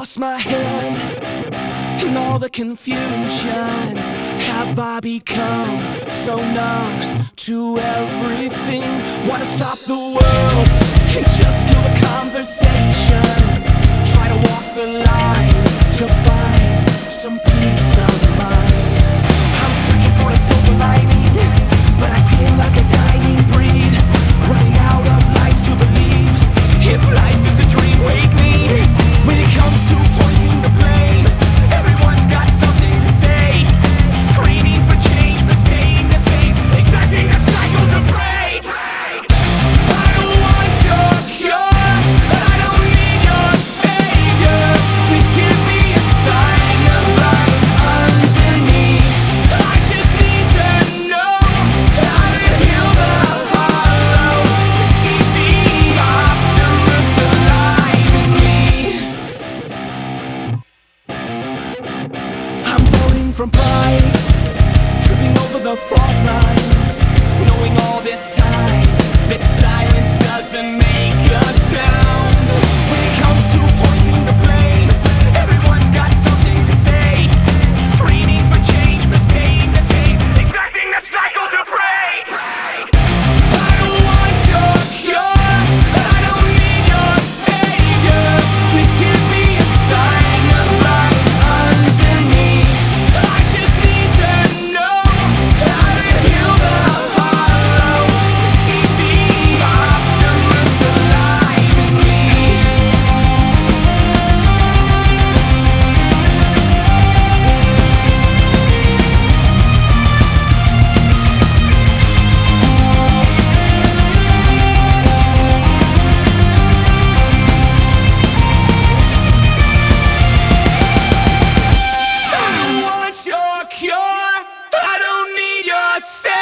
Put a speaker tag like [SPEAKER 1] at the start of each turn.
[SPEAKER 1] lost my head in all the confusion. Have I become so numb to everything? Wanna stop the world and just kill the conversation. Try to walk the line to find some peace of mind. I'm searching for a silver lining, but I feel like a dying breed, running out of lies to believe. If life is a dream, wake me. When it comes to pointing the blame, everyone's got something to say, screaming for change but staying the same, expecting the cycle to break. I don't want your cure, I don't need your savior to give me a sign of life underneath. I just need to know how to heal the hollow, to keep the optimist alive in me. I'm voting from pride, tripping over the fault lines, knowing all this time that silence doesn't make a sound. When it comes to pointing the blame, everyone's got something to say, screaming for change but staying the same, expecting the cycle to break. I don't want your cure, I don't need your savior to give me a sign of life underneath. I just need to know how to heal the hollow, to keep the optimist alive in me. I don't want your cure, I don't need your